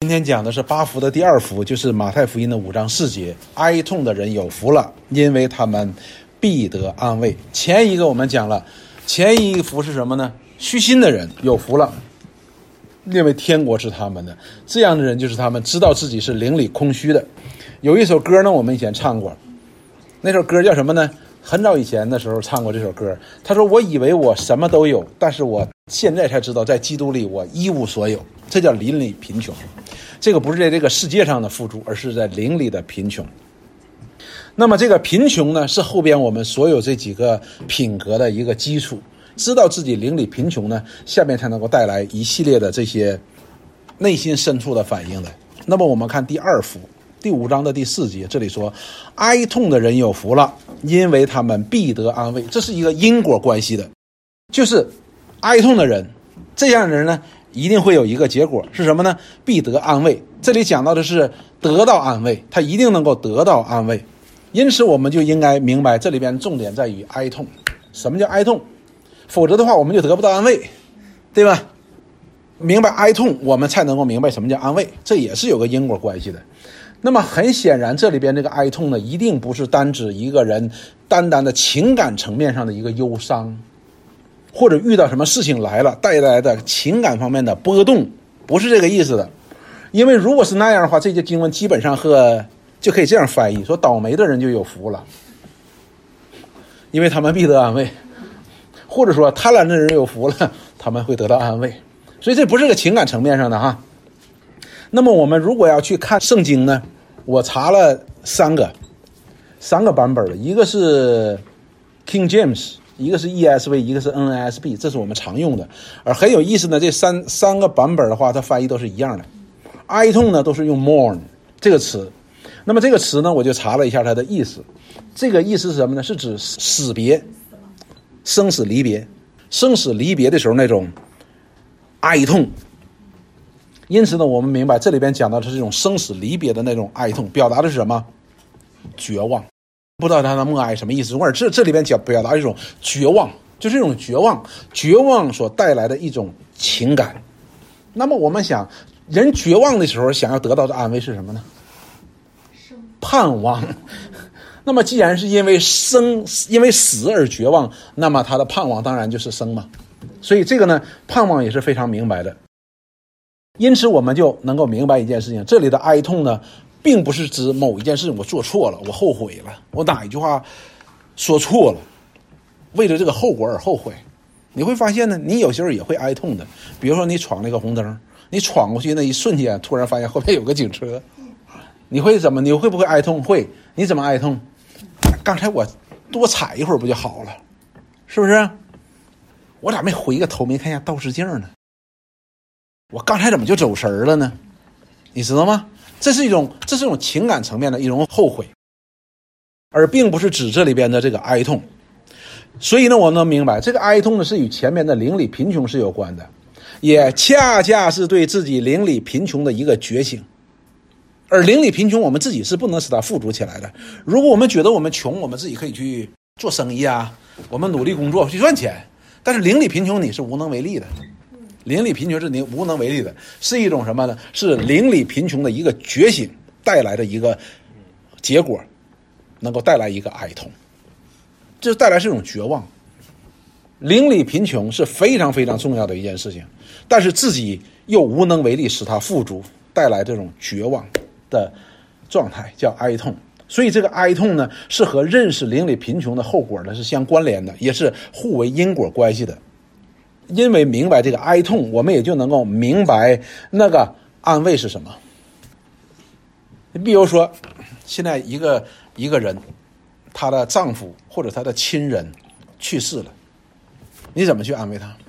今天讲的是八福的第二福，就是马太福音的5章4节，哀痛的人有福了，因为他们必得安慰。前一个我们讲了，前一福是什么呢？虚心的人有福了，因为天国是他们的。这样的人就是他们知道自己是灵里空虚的。有一首歌呢，我们以前唱过，那首歌叫什么呢？很早以前的时候唱过这首歌。他说，我以为我什么都有，但是我现在才知道，在基督里我一无所有。这叫灵里贫穷。这个不是在这个世界上的富足，而是在灵里的贫穷。那么这个贫穷呢，是后边我们所有这几个品格的一个基础。知道自己灵里贫穷呢，下面才能够带来一系列的这些内心深处的反应的。那么我们看第二福，第5章的第4节，这里说，哀痛的人有福了，因为他们必得安慰。这是一个因果关系的，就是哀痛的人，这样的人呢，一定会有一个结果，是什么呢？必得安慰。这里讲到的是得到安慰，他一定能够得到安慰。因此我们就应该明白，这里边重点在于哀痛。什么叫哀痛？否则的话我们就得不到安慰，对吧？明白哀痛，我们才能够明白什么叫安慰，这也是有个因果关系的。那么很显然，这里边这个哀痛呢，一定不是单指一个人单单的情感层面上的一个忧伤，或者遇到什么事情来了带来的情感方面的波动，不是这个意思的。因为如果是那样的话，这些经文基本上就可以这样翻译，说倒霉的人就有福了，因为他们必得安慰。或者说贪婪的人有福了，他们会得到安慰。所以这不是个情感层面上的哈。那么我们如果要去看圣经呢，我查了三个版本的，一个是 King James， 一个是 ESV， 一个是 NASB， 这是我们常用的。而很有意思的，这三个版本的话，它翻译都是一样的。哀痛呢，都是用 mourn 这个词。那么这个词呢，我就查了一下它的意思。这个意思是什么呢？是指死别，生死离别，生死离别的时候那种哀痛。因此呢，我们明白这里边讲到的是这种生死离别的那种哀痛，表达的是什么？绝望。不知道他的默哀什么意思，而这里边表达一种绝望，就是这种绝望所带来的一种情感。那么我们想，人绝望的时候想要得到的安慰是什么呢？盼望。那么既然是因为死而绝望，那么他的盼望当然就是生嘛。所以这个呢，盼望也是非常明白的。因此我们就能够明白一件事情，这里的哀痛呢，并不是指某一件事情我做错了，我后悔了，我哪一句话说错了，为了这个后果而后悔。你会发现呢，你有时候也会哀痛的。比如说你闯了一个红灯，你闯过去那一瞬间，突然发现后面有个警车，你会不会哀痛？会。你怎么哀痛？刚才我多踩一会儿不就好了，是不是？我咋没回个头，没看见倒视镜呢？我刚才怎么就走神了呢？你知道吗？这是一种情感层面的一种后悔，而并不是指这里边的这个哀痛。所以呢，我能明白这个哀痛呢，是与前面的灵里贫穷是有关的，也恰恰是对自己灵里贫穷的一个觉醒。而灵里贫穷，我们自己是不能使它富足起来的。如果我们觉得我们穷，我们自己可以去做生意啊，我们努力工作去赚钱。但是灵里贫穷，你是无能为力的。灵里贫穷是你无能为力的，是一种什么呢？是灵里贫穷的一个觉醒带来的一个结果，能够带来一个哀痛，这带来是一种绝望。灵里贫穷是非常非常重要的一件事情，但是自己又无能为力使它富足，带来这种绝望的状态叫哀痛。所以这个哀痛呢，是和认识灵里贫穷的后果呢是相关联的，也是互为因果关系的。因为明白这个哀痛，我们也就能够明白那个安慰是什么。你比如说，现在一个人，她的丈夫或者她的亲人去世了，你怎么去安慰他？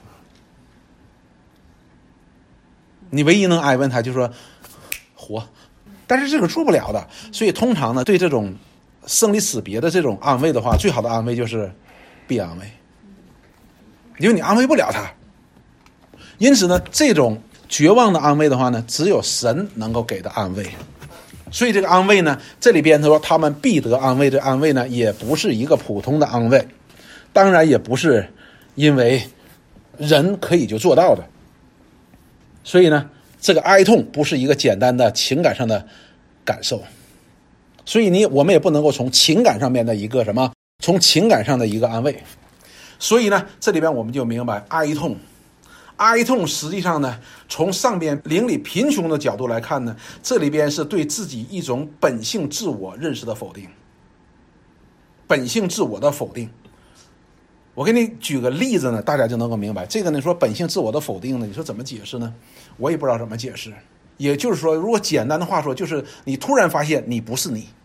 你唯一能安慰他就是说活，但是这个做不了的。所以通常呢，对这种生离死别的这种安慰的话，最好的安慰就是别安慰，因为你安慰不了他。因此呢，这种绝望的安慰的话呢，只有神能够给的安慰。所以这个安慰呢，这里边他说他们必得安慰，这安慰呢也不是一个普通的安慰，当然也不是因为人可以就做到的。所以呢， 这个哀痛不是一个简单的情感上的感受，所以我们也不能够从情感上面的一个从情感上的一个安慰。所以呢，这里边我们就明白哀痛实际上呢，从上边邻里贫穷的角度来看呢，这里边是对自己一种本性自我认识的否定，本性自我的否定。我给你举个例子呢，大家就能够明白。这个呢，说本性自我的否定呢，你说怎么解释呢？我也不知道怎么解释。也就是说，如果简单的话说，就是你突然发现你不是你。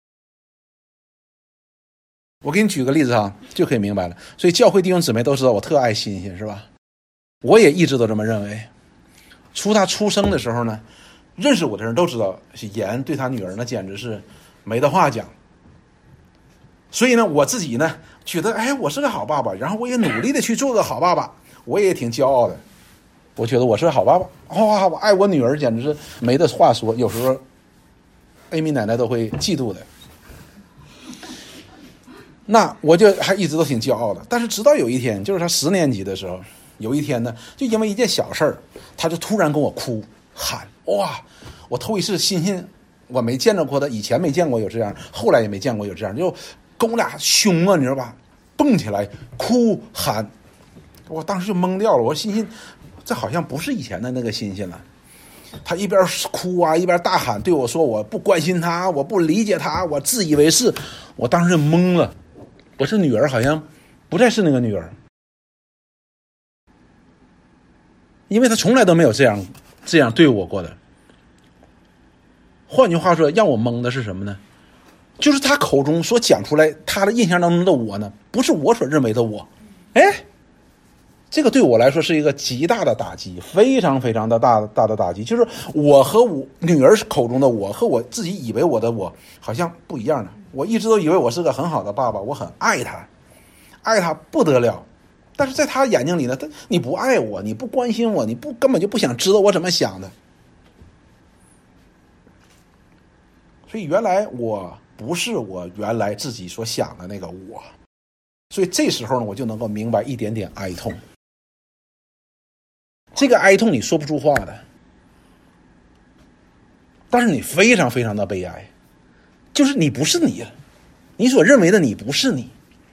我给你举个例子就可以明白了。所以教会弟兄姊妹都知道我特爱欣欣，是吧？我也一直都这么认为。他出生的时候呢，认识我的人都知道，严对他女儿呢简直是没得话讲。所以呢，我自己呢觉得，我是个好爸爸，然后我也努力的去做个好爸爸，我也挺骄傲的。我觉得我是个好爸爸，我爱我女儿简直是没得话说，有时候艾米奶奶都会嫉妒的。那我就还一直都挺骄傲的。但是直到有一天，就是他10年级的时候，有一天呢，就因为一件小事儿，他就突然跟我哭喊，哇！我头一次欣欣，我没见着过他，以前没见过有这样，后来也没见过有这样，就跟我俩凶啊，你知道吧？蹦起来哭喊，我当时就懵掉了。我说欣欣，这好像不是以前的那个欣欣了。他一边哭啊，一边大喊，对我说我不关心他，我不理解他，我自以为是。我当时就懵了，我是女儿好像不再是那个女儿，因为他从来都没有这样对我过的。换句话说，让我懵的是什么呢？就是他口中所讲出来他的印象当中的我呢，不是我所认为的我。这个对我来说是一个极大的打击，非常非常的大的打击。就是我和我女儿口中的我和我自己以为我的我好像不一样的。我一直都以为我是个很好的爸爸，我很爱他，爱他不得了。但是在他眼睛里呢，你不爱我，你不关心我，你根本就不想知道我怎么想的。所以原来我不是我原来自己所想的那个我。所以这时候呢，我就能够明白一点点哀痛。这个哀痛你说不出话的，但是你非常非常的悲哀，就是你不是你了，你所认为的你不是你。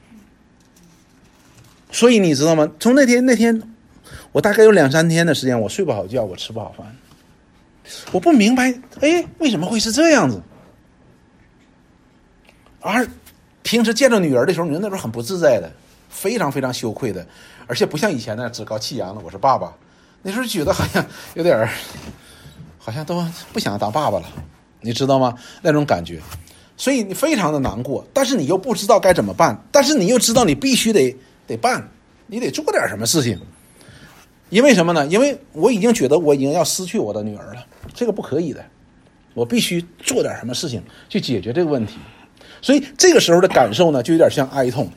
所以你知道吗？从那天我大概有2-3天的时间，我睡不好觉，我吃不好饭，我不明白为什么会是这样子。而平时见着女儿的时候，你那时候很不自在的，非常非常羞愧的，而且不像以前那趾高气扬的我是爸爸，那时候觉得好像有点好像都不想当爸爸了，你知道吗？那种感觉。所以你非常的难过，但是你又不知道该怎么办，但是你又知道你必须得办，你得做点什么事情。因为什么呢？因为我已经觉得我已经要失去我的女儿了，这个不可以的，我必须做点什么事情去解决这个问题。所以这个时候的感受呢，就有点像哀痛。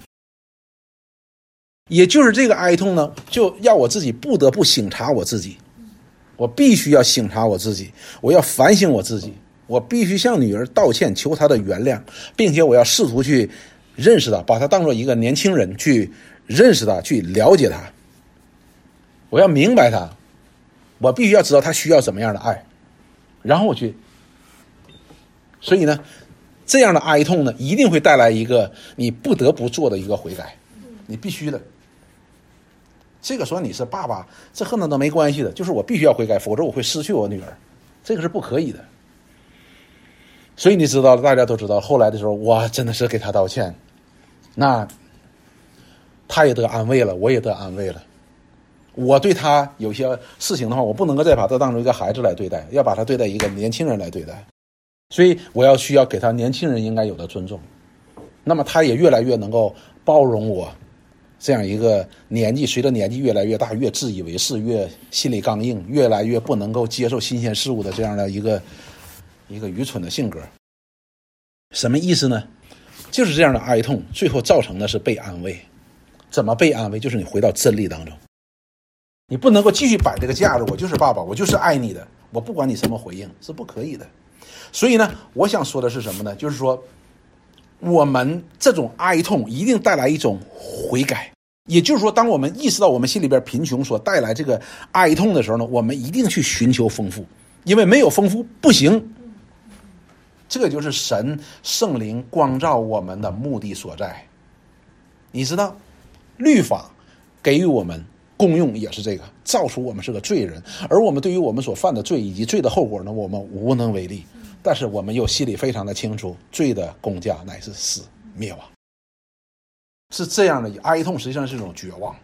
也就是这个哀痛呢，就要我自己不得不省察我自己，我必须要省察我自己，我要反省我自己，我必须向女儿道歉，求她的原谅，并且我要试图去认识她，把她当作一个年轻人去认识她，去了解她，我要明白她，我必须要知道她需要什么样的爱，然后我去。所以呢，这样的哀痛呢，一定会带来一个你不得不做的一个悔改，你必须的。这个说你是爸爸，这和那都没关系的，就是我必须要悔改，否则我会失去我女儿，这个是不可以的。所以你知道，大家都知道，后来的时候，我真的是给他道歉，那他也得安慰了，我也得安慰了。我对他有些事情的话，我不能够再把他当成一个孩子来对待，要把他对待一个年轻人来对待。所以我需要给他年轻人应该有的尊重。那么他也越来越能够包容我这样一个随着年纪越来越大，越自以为是，越心理刚硬，越来越不能够接受新鲜事物的这样的一个愚蠢的性格。什么意思呢？就是这样的哀痛最后造成的是被安慰。怎么被安慰？就是你回到真理当中，你不能够继续摆这个架子，我就是爸爸，我就是爱你的，我不管你什么回应，是不可以的。所以呢，我想说的是什么呢？就是说我们这种哀痛一定带来一种悔改。 也就是说，当我们意识到我们心里边贫穷所带来这个哀痛的时候呢，我们一定去寻求丰富，因为没有丰富不行。这个就是神圣灵光照我们的目的所在。你知道，律法给予我们功用也是这个，造出我们是个罪人，而我们对于我们所犯的罪以及罪的后果呢，我们无能为力。但是我们又心里非常的清楚，罪的工价乃是死，灭亡。是这样的，哀痛实际上是一种绝望，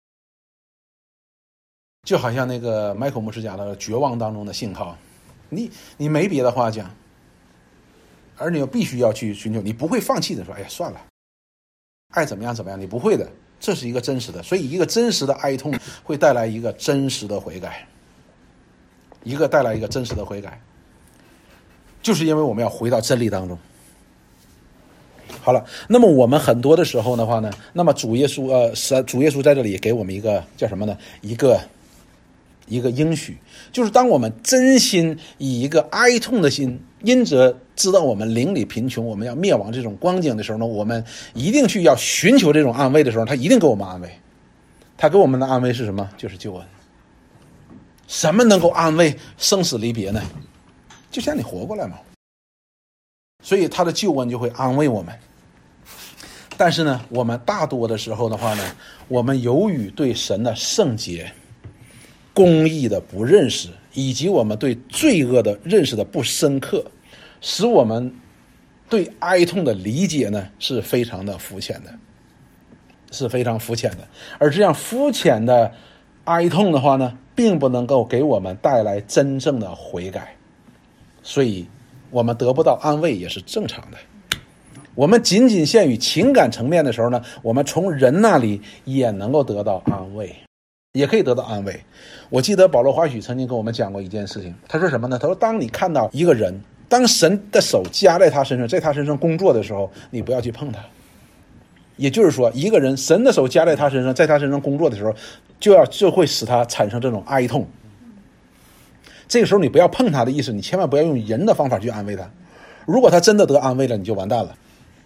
就好像那个麦克牧师讲的绝望当中的信号，你没别的话讲，而你又必须要去寻求，你不会放弃的说，哎呀算了，爱怎么样怎么样，你不会的，这是一个真实的。所以一个真实的哀痛会带来一个真实的悔改，带来一个真实的悔改，就是因为我们要回到真理当中。好了，那么我们很多的时候的话呢，那么主耶稣在这里给我们一个叫什么呢？一个应许，就是当我们真心以一个哀痛的心，因着知道我们灵里贫穷，我们要灭亡这种光景的时候呢，我们一定去要寻求这种安慰的时候，他一定给我们安慰。他给我们的安慰是什么？就是救恩。什么能够安慰生死离别呢？就像你活过来嘛。所以他的救恩就会安慰我们。但是呢，我们大多的时候的话呢，我们由于对神的圣洁、公义的不认识，以及我们对罪恶的认识的不深刻，使我们对哀痛的理解呢是非常的肤浅的，是非常肤浅的。而这样肤浅的哀痛的话呢，并不能够给我们带来真正的悔改，所以我们得不到安慰也是正常的。我们仅仅限于情感层面的时候呢，我们从人那里也能够得到安慰，也可以得到安慰。我记得保罗华许曾经跟我们讲过一件事情，他说什么呢？他说当你看到一个人，当神的手加在他身上，在他身上工作的时候，你不要去碰他。也就是说，一个人神的手加在他身上，在他身上工作的时候，就会使他产生这种哀痛。这个时候你不要碰他的意思，你千万不要用人的方法去安慰他。如果他真的得安慰了，你就完蛋了。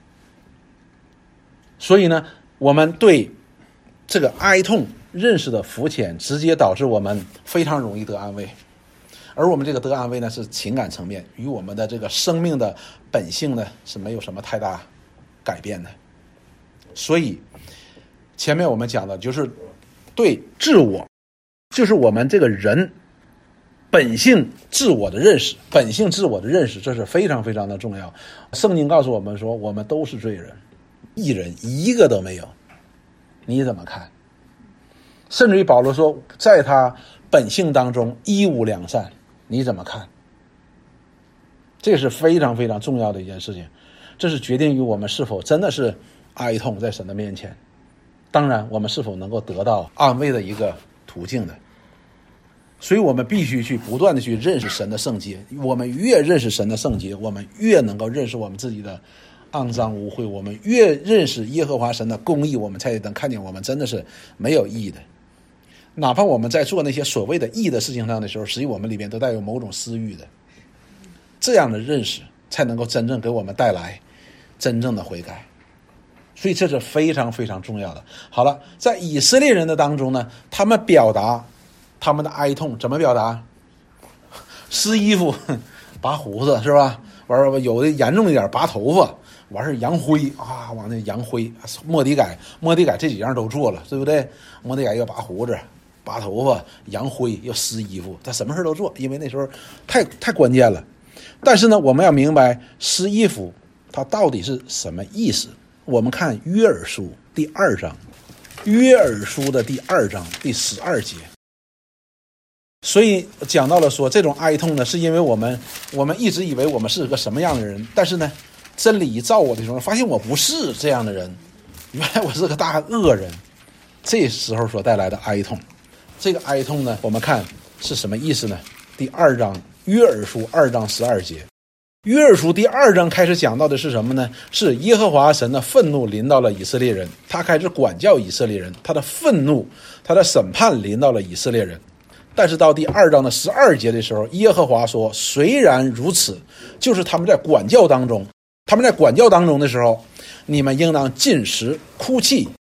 所以呢，我们对这个哀痛认识的肤浅，直接导致我们非常容易得安慰。而我们这个得安慰呢，是情感层面，与我们的这个生命的本性呢是没有什么太大改变的。所以前面我们讲的就是对自我，就是我们这个人本性自我的认识，这是非常非常的重要。圣经告诉我们说，我们都是罪人，一人一个都没有。你怎么看？甚至于保罗说，在他本性当中一无良善，你怎么看？这是非常非常重要的一件事情，这是决定于我们是否真的是哀痛在神的面前，当然我们是否能够得到安慰的一个途径的。所以我们必须去不断的去认识神的圣洁，我们越认识神的圣洁，我们越能够认识我们自己的肮脏污秽，我们越认识耶和华神的公义，我们才能看见我们真的是没有义的。哪怕我们在做那些所谓的义的事情上的时候，实际我们里面都带有某种私欲的。这样的认识才能够真正给我们带来真正的悔改。所以这是非常非常重要的。好了，在以色列人的当中呢，他们表达他们的哀痛怎么表达？撕衣服，拔胡子，是吧？完有的严重一点拔头发，完事扬灰啊，往那扬灰，末底改这几样都做了，对不对？末底改要拔胡子、拔头发、扬灰，要撕衣服，他什么事都做，因为那时候太关键了。但是呢，我们要明白撕衣服它到底是什么意思。我们看约珥书第2章，约珥书的第2章第12节。所以讲到了说，这种哀痛呢，是因为我们一直以为我们是个什么样的人，但是呢，真理一照我的时候，发现我不是这样的人，原来我是个大恶人。这时候所带来的哀痛，这个哀痛呢，我们看是什么意思呢？第2章约珥书2章12节。约珥书第2章开始讲到的是什么呢？是耶和华神的愤怒临到了以色列人，他开始管教以色列人，他的愤怒，他的审判临到了以色列人。但是到第2章的12节的时候，耶和华说，虽然如此，就是他们在管教当中的时候，你们应当禁食、哭泣、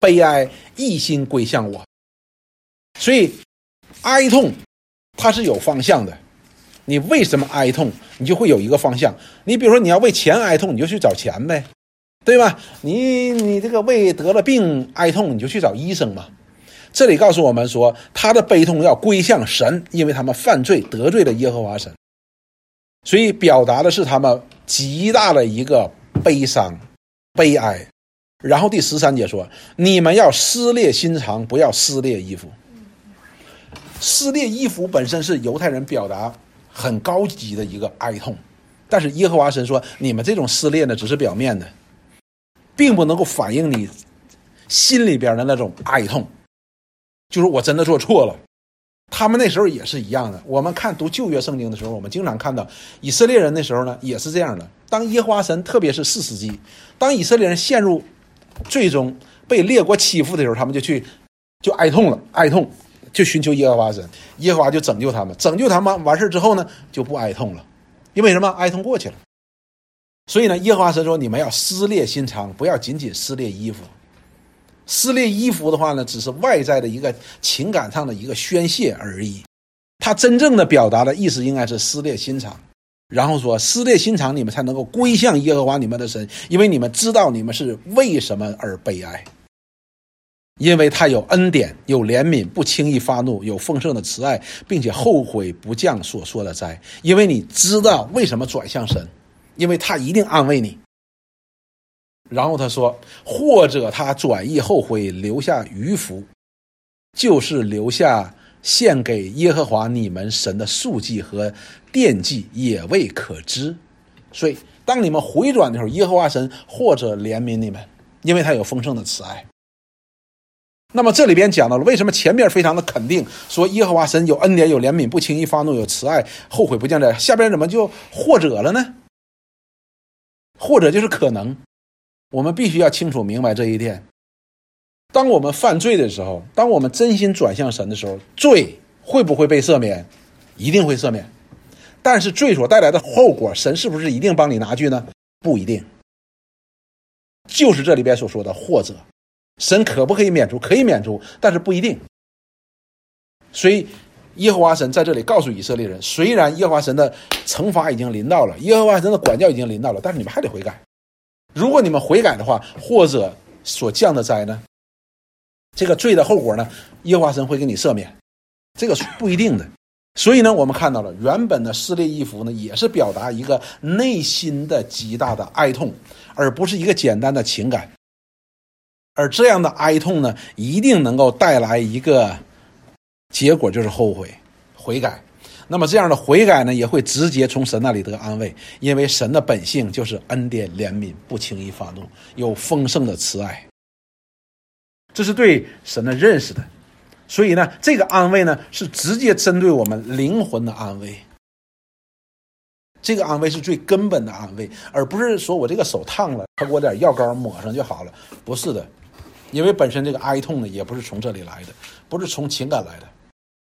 悲哀，一心归向我。所以哀痛它是有方向的，你为什么哀痛，你就会有一个方向。你比如说你要为钱哀痛，你就去找钱呗，对吧？你这个为得了病哀痛，你就去找医生嘛。这里告诉我们说，他的悲痛要归向神，因为他们犯罪得罪了耶和华神，所以表达的是他们极大的一个悲伤悲哀。然后第13节说，你们要撕裂心肠，不要撕裂衣服。撕裂衣服本身是犹太人表达很高级的一个哀痛，但是耶和华神说，你们这种撕裂呢只是表面的，并不能够反映你心里边的那种哀痛，就是我真的做错了。他们那时候也是一样的，我们看读旧约圣经的时候，我们经常看到以色列人那时候呢也是这样的。当耶和华神，特别是4世纪，当以色列人陷入最终被列国欺负的时候，他们就哀痛了，哀痛就寻求耶和华神，耶和华就拯救他们，拯救他们完事之后呢就不哀痛了，因为什么？哀痛过去了。所以呢，耶和华神说，你们要撕裂心肠，不要仅仅撕裂衣服。撕裂衣服的话呢，只是外在的一个情感上的一个宣泄而已，它真正的表达的意思应该是撕裂心肠。然后说，撕裂心肠，你们才能够归向耶和华你们的神，因为你们知道你们是为什么而悲哀。因为他有恩典，有怜悯，不轻易发怒，有丰盛的慈爱，并且后悔不降所说的灾。因为你知道为什么转向神，因为他一定安慰你。然后他说，或者他转意后悔，留下余福，就是留下献给耶和华你们神的素祭和奠祭，也未可知。所以当你们回转的时候，耶和华神或者怜悯你们，因为他有丰盛的慈爱。那么这里边讲到了为什么前面非常的肯定，说耶和华神有恩典，有怜悯，不轻易发怒，有慈爱，后悔不降灾，下边怎么就或者了呢？或者就是可能。我们必须要清楚明白这一点，当我们犯罪的时候，当我们真心转向神的时候，罪会不会被赦免？一定会赦免。但是罪所带来的后果，神是不是一定帮你拿去呢？不一定。就是这里边所说的或者，神可不可以免除？可以免除，但是不一定。所以耶和华神在这里告诉以色列人，虽然耶和华神的惩罚已经临到了，耶和华神的管教已经临到了，但是你们还得悔改。如果你们悔改的话，或者所降的灾呢，这个罪的后果呢，耶和华神会给你赦免，这个是不一定的。所以呢，我们看到了原本的撕裂衣服呢，也是表达一个内心的极大的哀痛，而不是一个简单的情感。而这样的哀痛呢，一定能够带来一个结果，就是后悔悔改。那么这样的悔改呢，也会直接从神那里得安慰，因为神的本性就是恩典怜悯，不轻易发怒，有丰盛的慈爱。这是对神的认识的。所以呢，这个安慰呢，是直接针对我们灵魂的安慰。这个安慰是最根本的安慰，而不是说我这个手烫了，他给我点药膏抹上就好了。不是的，因为本身这个哀痛呢，也不是从这里来的，不是从情感来的。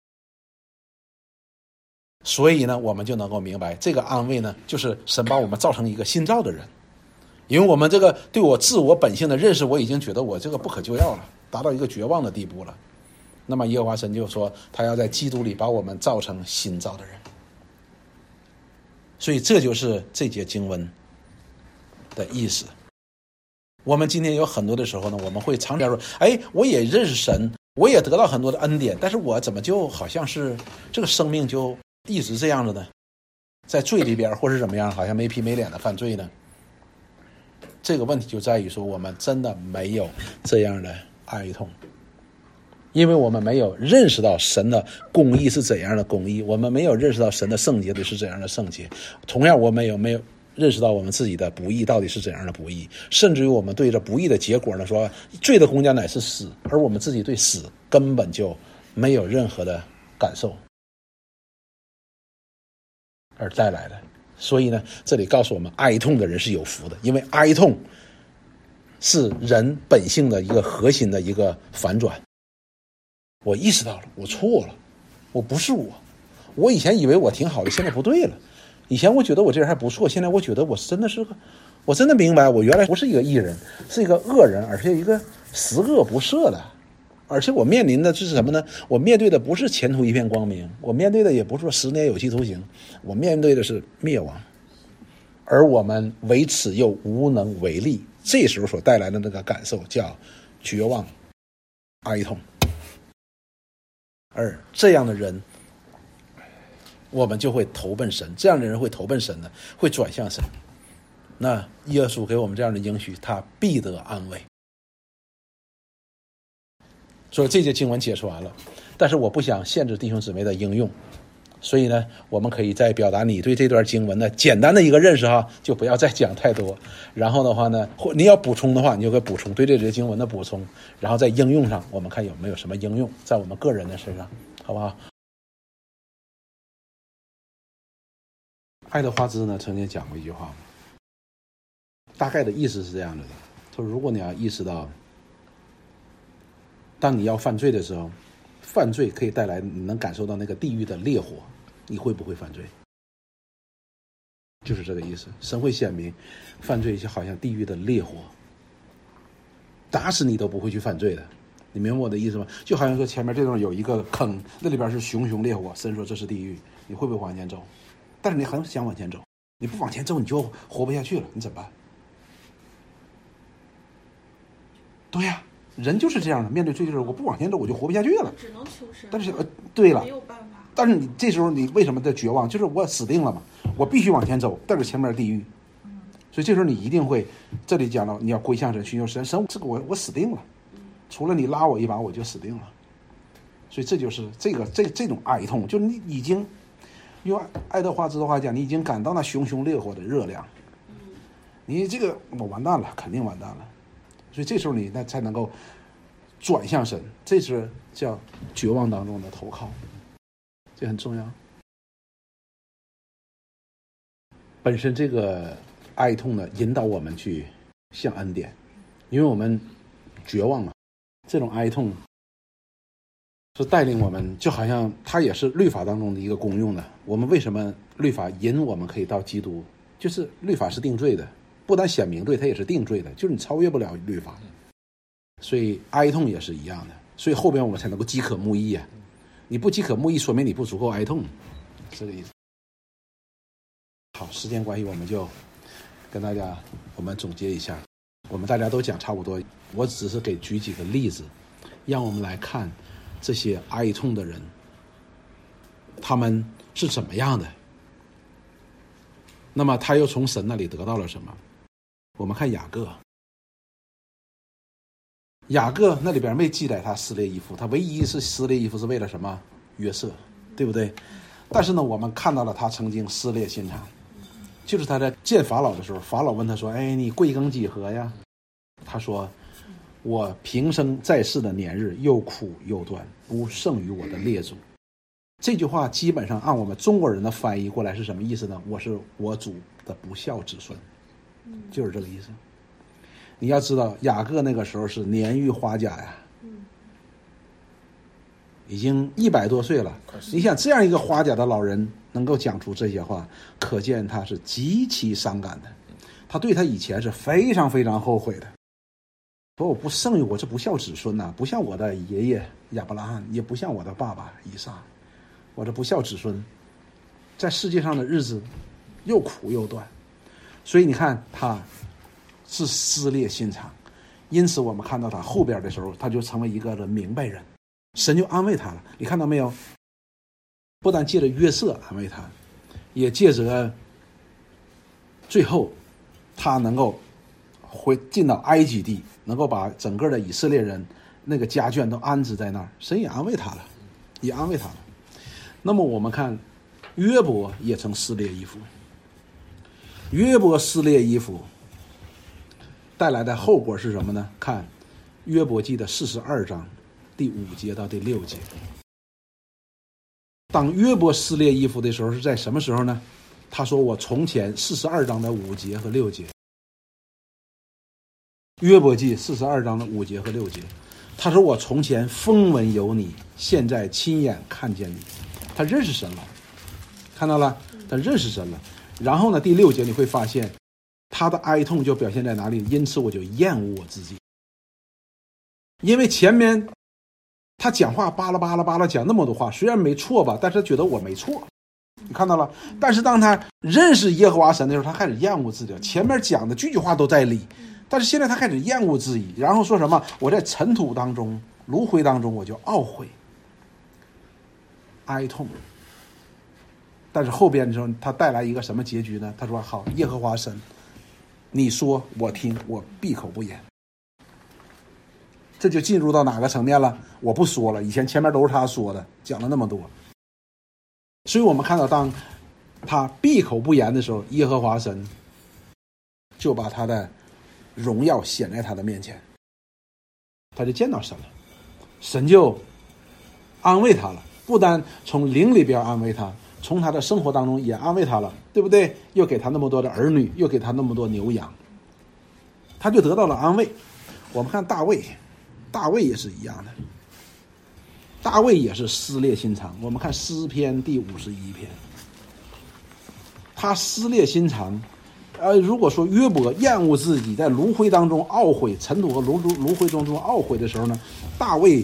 所以呢，我们就能够明白，这个安慰呢，就是神把我们造成一个新造的人。因为我们这个对我自我本性的认识，我已经觉得我这个不可救药了，达到一个绝望的地步了。那么耶和华神就说，他要在基督里把我们造成新造的人。所以这就是这节经文的意思。我们今天有很多的时候呢，我们会常常说，我也认识神，我也得到很多的恩典，但是我怎么就好像是这个生命就一直这样子呢？在罪里边，或是怎么样，好像没皮没脸的犯罪呢？这个问题就在于说，我们真的没有这样的哀痛，因为我们没有认识到神的公义是怎样的公义，我们没有认识到神的圣洁是怎样的圣洁。同样，我们没有认识到我们自己的不义到底是怎样的不义，甚至于我们对这不义的结果呢，说罪的公价乃是死，而我们自己对死根本就没有任何的感受而带来的。所以呢，这里告诉我们，哀痛的人是有福的，因为哀痛是人本性的一个核心的一个反转。我意识到了，我错了，我不是我以前以为我挺好的，现在不对了。以前我觉得我这人还不错，现在我觉得我真的明白，我原来不是一个义人，是一个恶人，而且一个十恶不赦的。而且我面临的是什么呢？我面对的不是前途一片光明，我面对的也不是说10年有期徒刑，我面对的是灭亡。而我们为此又无能为力，这时候所带来的那个感受叫绝望、哀痛。而这样的人，我们就会投奔神，这样的人会投奔神的，会转向神。那耶稣给我们这样的应许，他必得安慰。所以这节经文解释完了，但是我不想限制弟兄姊妹的应用，所以呢，我们可以再表达你对这段经文的简单的一个认识哈，就不要再讲太多。然后的话呢，或你要补充的话，你就可以补充对这节经文的补充，然后在应用上，我们看有没有什么应用在我们个人的身上，好不好？爱德华兹呢曾经讲过一句话，大概的意思是这样子的：说如果你要意识到，当你要犯罪的时候，犯罪可以带来你能感受到那个地狱的烈火，你会不会犯罪？就是这个意思。神会显明犯罪就好像地狱的烈火，打死你都不会去犯罪的。你明白我的意思吗？就好像说前面这种有一个坑，那里边是熊熊烈火，神说这是地狱，你会不会往前走？但是你很想往前走，你不往前走你就活不下去了，你怎么办？对呀，人就是这样的，面对罪就是我不往前走我就活不下去了， 只能求神。 但是对了， 没有办法。 但是你这时候你为什么在绝望？就是我死定了嘛，我必须往前走，但是前面地狱，所以这时候你一定会，这里讲到你要归向神，寻求神，神这个我死定了，除了你拉我一把我就死定了。所以这就是这种哀痛，就是你已经用爱德华兹的话讲，你已经感到那熊熊烈火的热量，你这个我完蛋了，肯定完蛋了。所以这时候你那才能够转向神，这是叫绝望当中的投靠，这很重要。本身这个哀痛呢，引导我们去向恩典，因为我们绝望了，这种哀痛是带领我们，就好像它也是律法当中的一个功用的。我们为什么律法引我们可以到基督？就是律法是定罪的，不但显明罪，它也是定罪的，就是你超越不了律法。所以哀痛也是一样的，所以后边我们才能够饥渴慕义啊！你不饥渴慕义，说明你不足够哀痛，这个意思。好，时间关系，我们就跟大家我们总结一下，我们大家都讲差不多，我只是给举几个例子，让我们来看这些哀痛的人，他们是怎么样的。那么他又从神那里得到了什么？我们看雅各，雅各那里边没记载他撕裂衣服，他唯一是撕裂衣服是为了什么？约瑟，对不对？但是呢，我们看到了他曾经撕裂心肠，就是他在见法老的时候，法老问他说：“哎，你贵庚几何呀？”他说：“我平生在世的年日又苦又短，不胜于我的列祖。”这句话基本上按我们中国人的翻译过来是什么意思呢？我是我祖的不孝子孙，就是这个意思。你要知道，雅各那个时候是年逾花甲呀，已经100多岁了。你想这样一个花甲的老人能够讲出这些话，可见他是极其伤感的。他对他以前是非常非常后悔的。说我不胜于我这不孝子孙呐，不像我的爷爷亚伯拉罕，也不像我的爸爸以撒，我这不孝子孙，在世界上的日子又苦又短。所以你看他是撕裂心肠，因此我们看到他后边的时候，他就成为一个明白人，神就安慰他了。你看到没有？不但借着约瑟安慰他，也借着最后他能够进到埃及地，能够把整个的以色列人那个家眷都安置在那儿，神也安慰他了，也安慰他了。那么我们看约伯也曾撕裂衣服，约伯撕裂衣服带来的后果是什么呢？看约伯记的42章第5节到第6节。当约伯撕裂衣服的时候是在什么时候呢？他说我从前42章的5节和6节。约伯记42章的5节和6节，他说我从前风闻有你，现在亲眼看见你。他认识神了，看到了，他认识神了。然后呢，第6节你会发现他的哀痛就表现在哪里？因此我就厌恶我自己。 因为前面他讲话巴拉巴拉巴拉讲那么多话，虽然没错吧，但是他觉得我没错，你看到了。但是当他认识耶和华神的时候，他开始厌恶自己了。前面讲的句句话都在理，但是现在他开始厌恶自己，然后说什么我在尘土当中炉灰当中我就懊悔哀痛。但是后边的时候他带来一个什么结局呢？他说好，耶和华神你说我听，我闭口不言。这就进入到哪个层面了？我不说了，以前前面都是他说的，讲了那么多。所以我们看到当他闭口不言的时候，耶和华神就把他的荣耀显在他的面前，他就见到神了，神就安慰他了，不单从灵里边安慰他，从他的生活当中也安慰他了，对不对？又给他那么多的儿女，又给他那么多牛羊，他就得到了安慰。我们看大卫也是一样的，大卫也是撕裂心肠。我们看诗篇第51篇，他撕裂心肠。如果说约伯厌恶自己在炉灰当中懊悔，尘土和炉灰当中懊悔的时候呢，大卫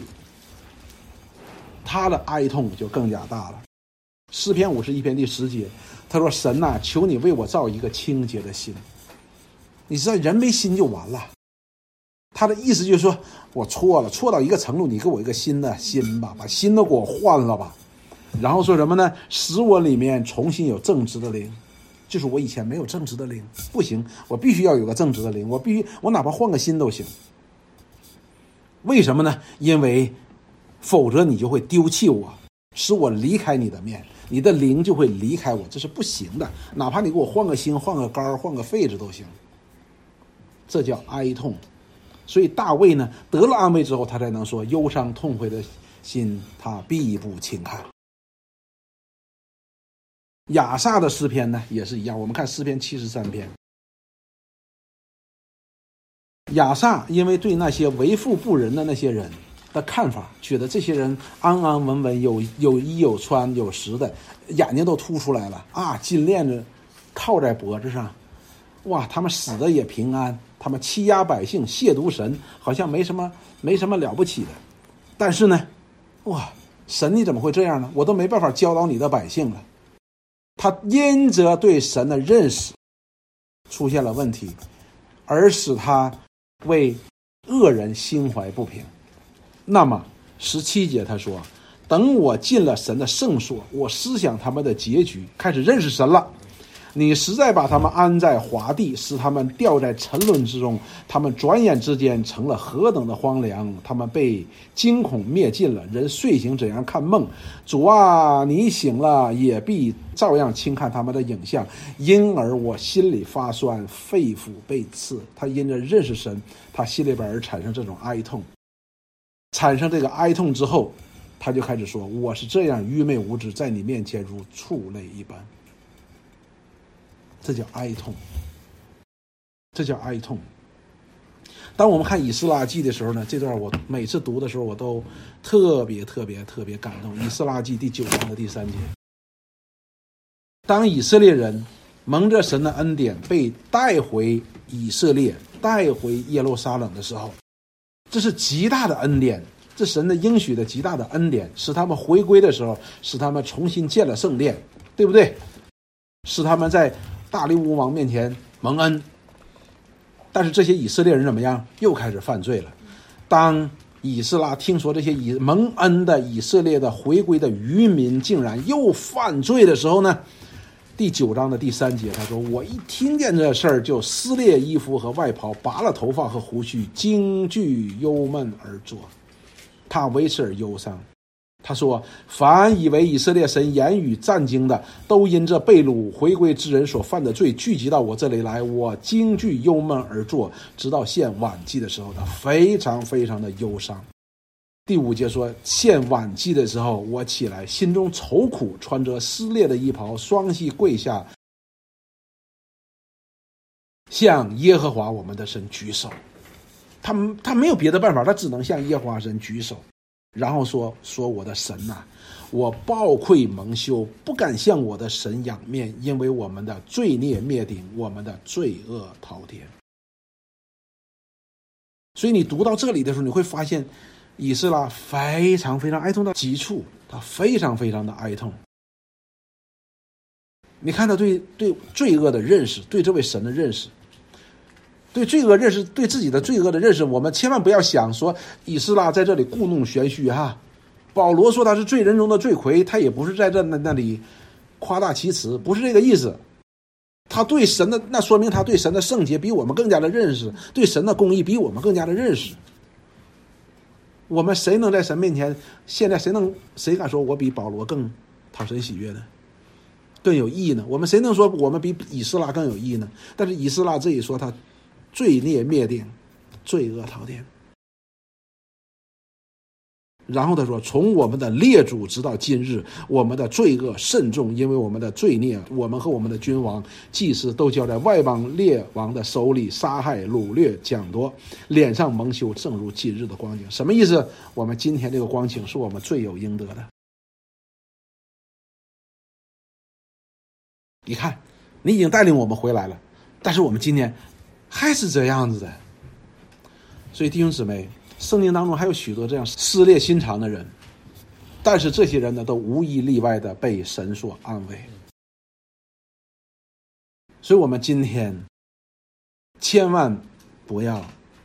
他的哀痛就更加大了。诗篇51篇第10节，他说神啊，求你为我造一个清洁的心。你知道人没心就完了，他的意思就是说我错了，错到一个程度，你给我一个新的心吧，把心都给我换了吧。然后说什么呢？使我里面重新有正直的灵，就是我以前没有正直的灵，不行，我必须要有个正直的灵，我哪怕换个心都行。为什么呢？因为否则你就会丢弃我，使我离开你的面，你的灵就会离开我，这是不行的。哪怕你给我换个心，换个肝，换个肺子都行。这叫哀痛。所以大卫呢得了安慰之后，他才能说忧伤痛悔的心他必不轻看。亚萨的诗篇呢也是一样，我们看诗篇73篇。亚萨因为对那些为富不仁的那些人的看法，觉得这些人安安稳稳，有衣有穿有食的，眼睛都凸出来了啊，金链子靠在脖子上，哇，他们死的也平安，他们欺压百姓，亵渎神，好像没什么了不起的。但是呢，哇，神你怎么会这样呢？我都没办法教导你的百姓了。他因着对神的认识出现了问题，而使他为恶人心怀不平。那么17节他说，等我进了神的圣所，我思想他们的结局，开始认识神了，你实在把他们安在华地，使他们掉在沉沦之中，他们转眼之间成了何等的荒凉，他们被惊恐灭尽了，人睡醒怎样看梦？主啊，你醒了也必照样轻看他们的影像，因而我心里发酸，肺腑被刺。他因着认识神，他心里边产生这种哀痛，产生这个哀痛之后，他就开始说，我是这样愚昧无知，在你面前如畜类一般。这叫哀痛，这叫哀痛。当我们看以斯拉记的时候呢，这段我每次读的时候我都特别感动。以斯拉记第9章的第3节，当以色列人蒙着神的恩典被带回以色列，带回耶路撒冷的时候，这是极大的恩典，这神的应许的极大的恩典，使他们回归的时候，使他们重新建了圣殿，对不对？使他们在大利乌王面前蒙恩。但是这些以色列人怎么样？又开始犯罪了。当以斯拉听说这些蒙恩的以色列的回归的渔民竟然又犯罪的时候呢，第9章的第3节他说，我一听见这事儿，就撕裂衣服和外袍，拔了头发和胡须，惊惧忧闷而坐。他为此而忧伤。他说，凡以为以色列神言语战惊的，都因这被掳回归之人所犯的罪聚集到我这里来，我惊惧忧闷而坐，直到献晚祭的时候，他非常的忧伤。第5节说，献晚祭的时候，我起来心中愁苦，穿着撕裂的衣袍，双膝跪下，向耶和华我们的神举手。他没有别的办法，他只能向耶和华神举手，然后说我的神啊，我抱愧蒙羞，不敢向我的神仰面，因为我们的罪孽灭顶，我们的罪恶滔天。 所以你读到这里的时候，你会发现以斯拉非常非常哀痛到极处，他非常非常的哀痛。你看他对罪恶的认识，对这位神的认识，对罪恶认识，对自己的罪恶的认识，我们千万不要想说以斯拉在这里故弄玄虚哈。保罗说他是罪人中的罪魁，他也不是在那里夸大其词，不是这个意思。他对神的，那说明他对神的圣洁比我们更加的认识，对神的公义比我们更加的认识。我们谁能在神面前，现在谁敢说我比保罗更讨神喜悦呢？更有义呢？我们谁能说我们比以斯拉更有义呢？但是以斯拉这里说他罪孽灭顶，罪恶滔天。然后他说，从我们的列祖直到今日，我们的罪恶甚重，因为我们的罪孽，我们和我们的君王祭司都交在外邦列王的手里，杀害掳掠抢夺，脸上蒙羞，正如今日的光景。什么意思？我们今天这个光景是我们罪有应得的。你看，你已经带领我们回来了，但是我们今天还是这样子的。所以弟兄姊妹，圣经当中还有许多这样撕裂心肠的人，但是这些人呢，都无一例外的被神所安慰。所以我们今天千万不要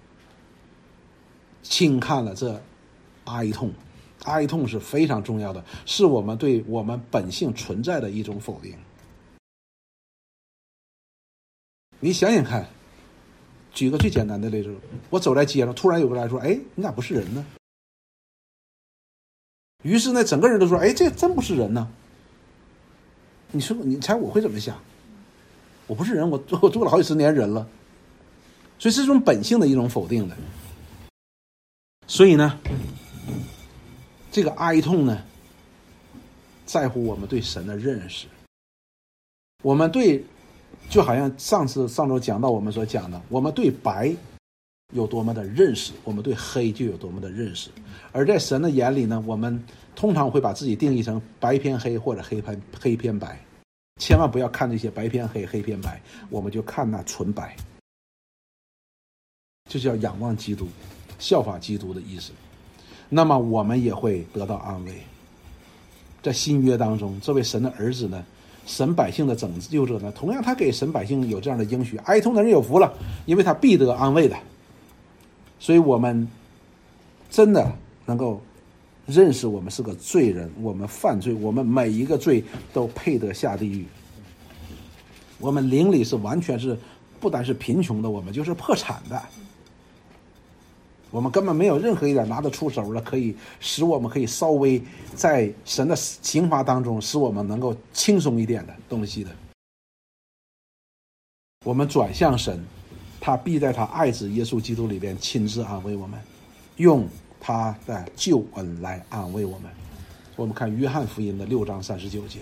轻看了这哀痛，哀痛是非常重要的，是我们对我们本性存在的一种否定。你想想看，举个最简单的例子，我走在街上，突然有个人来说，哎，你咋不是人呢？于是呢，整个人都说，哎，这真不是人呢。你说，你猜我会怎么想？我不是人，我做了好几十年人了。所以是这种本性的一种否定的。所以呢，这个哀痛呢，在乎我们对神的认识。我们对，就好像上周讲到我们所讲的，我们对白有多么的认识，我们对黑就有多么的认识。而在神的眼里呢，我们通常会把自己定义成白偏黑或者黑偏白。千万不要看这些白偏黑黑偏白，我们就看那纯白。这叫仰望基督，效法基督的意思。那么我们也会得到安慰。在新约当中，这位神的儿子呢，神百姓的拯救者呢，同样他给神百姓有这样的应许，哀痛的人有福了，因为他必得安慰的。所以我们真的能够认识我们是个罪人，我们犯罪，我们每一个罪都配得下地狱。我们灵里是完全是不单是贫穷的，我们就是破产的。我们根本没有任何一点拿得出手的，可以使我们可以稍微在神的刑罚当中使我们能够轻松一点的东西的。我们转向神，他必在他爱子耶稣基督里边亲自安慰我们，用他的救恩来安慰我们。我们看约翰福音的6章39节。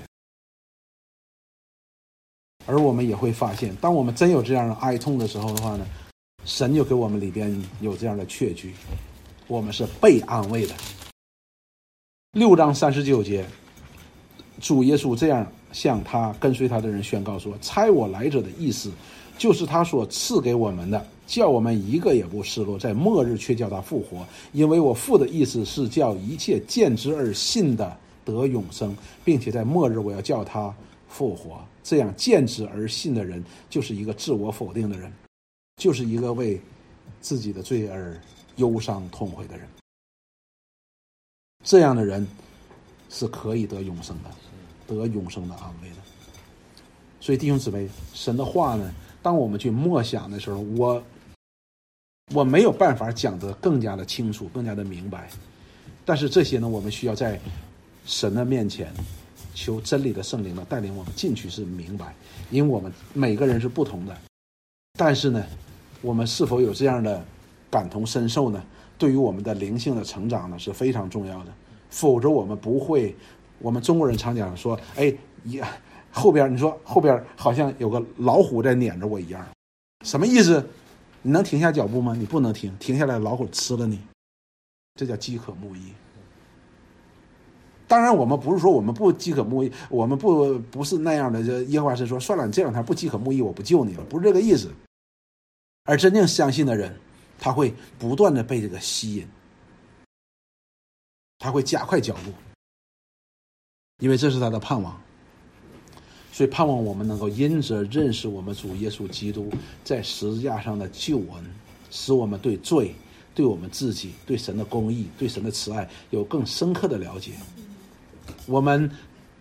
而我们也会发现，当我们真有这样的哀痛的时候的话呢，神就给我们里边有这样的确据，我们是被安慰的。6章39节，主耶稣这样向他跟随他的人宣告说，差我来者的意思就是他所赐给我们的，叫我们一个也不失落，在末日却叫他复活。因为我父的意思是叫一切见之而信的得永生，并且在末日我要叫他复活。这样见之而信的人，就是一个自我否定的人，就是一个为自己的罪而忧伤痛悔的人。这样的人是可以得永生的，得永生的安慰的。所以弟兄姊妹，神的话呢，当我们去默想的时候，我没有办法讲得更加的清楚，更加的明白。但是这些呢，我们需要在神的面前求真理的圣灵呢带领我们进去是明白，因为我们每个人是不同的。但是呢，我们是否有这样的感同身受呢？对于我们的灵性的成长呢是非常重要的。否则我们不会，我们中国人常讲说，哎，后边你说后边好像有个老虎在撵着我一样，什么意思？你能停下脚步吗？你不能停，停下来老虎吃了你，这叫饥渴慕义。当然我们不是说我们不饥渴慕义，我们不是那样的，耶和华神说算了，你这两天不饥渴慕义我不救你了，不是这个意思。而真正相信的人， 他会不断的被这个吸引，他会加快脚步，因为这是他的盼望。所以盼望我们能够因着认识我们主耶稣基督在十字架上的救恩，使我们对罪、对我们自己、对神的公义、对神的慈爱有更深刻的了解。我们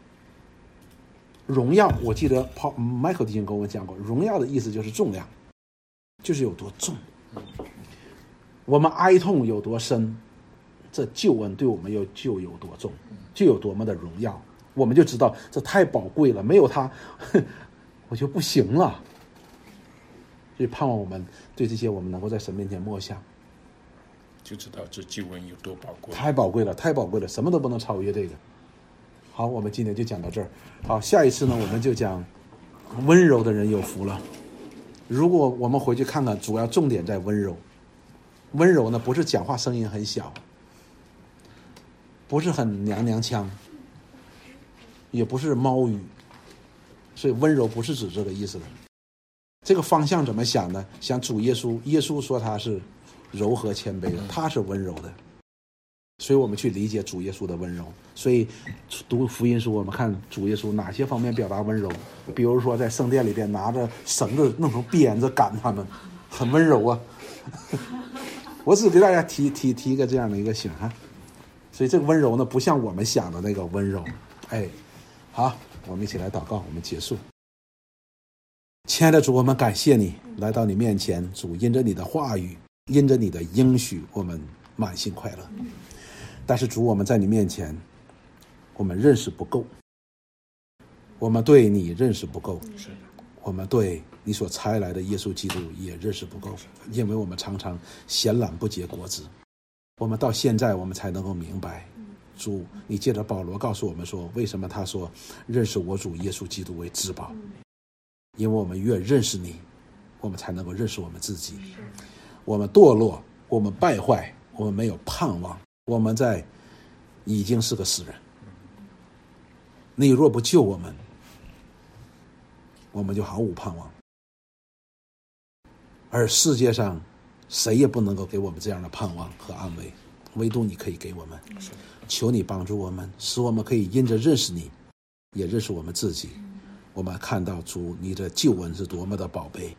荣耀，我记得Michael 弟兄跟我讲过，荣耀的意思就是重量，就是有多重。我们哀痛有多深，这救恩对我们就有多重，就有多么的荣耀。我们就知道这太宝贵了，没有它我就不行了。所以盼望我们对这些我们能够在神面前默想， 就知道这救恩有多宝贵， 太宝贵了，太宝贵了，什么都不能超越这个。好，我们今天就讲到这儿。好，下一次呢，我们就讲温柔的人有福了。如果我们回去看看，主要重点在温柔。温柔呢，不是讲话声音很小，不是很娘娘腔，也不是猫语，所以温柔不是指这个意思的。这个方向怎么想呢？想主耶稣，耶稣说他是柔和谦卑的，他是温柔的，所以我们去理解主耶稣的温柔。所以读福音书，我们看主耶稣哪些方面表达温柔，比如说在圣殿里边拿着绳子弄成鞭子赶他们，很温柔啊。我只给大家提一个这样的一个醒哈。所以这个温柔呢，不像我们想的那个温柔。哎，好，我们一起来祷告，我们结束。亲爱的主，我们感谢你来到你面前，主，因着你的话语，因着你的应许，我们满心快乐。但是主，我们在你面前，我们认识不够，我们对你认识不够，我们对你所差来的耶稣基督也认识不够，因为我们常常闲懒不结果子。我们到现在我们才能够明白，主，你借着保罗告诉我们说，为什么他说认识我主耶稣基督为至宝，因为我们越认识你，我们才能够认识我们自己。我们堕落，我们败坏，我们没有盼望，我们已经是个死人。你若不救我们，我们就毫无盼望。而世界上谁也不能够给我们这样的盼望和安慰，唯独你可以给我们。求你帮助我们，使我们可以因着认识你，也认识我们自己。我们看到主，你的救恩是多么的宝贝。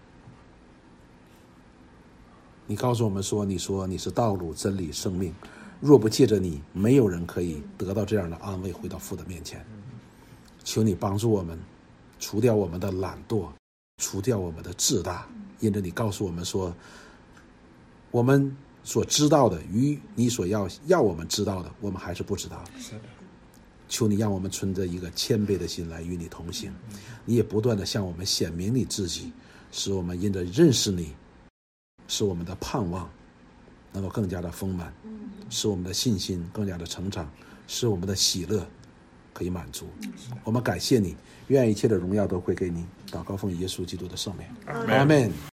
你告诉我们说，你说你是道路、真理、生命，若不借着你，没有人可以得到这样的安慰，回到父的面前。求你帮助我们，除掉我们的懒惰，除掉我们的自大，因着你告诉我们说，我们所知道的与你所要我们知道的，我们还是不知道的。 是的。 求你让我们存着一个谦卑的心来与你同行，你也不断的向我们显明你自己，使我们因着认识你，使我们的盼望能够更加的丰满，使我们的信心更加的成长，使我们的喜乐可以满足。我们感谢你，愿一切的荣耀都归给你。祷告奉耶稣基督的圣名，阿们。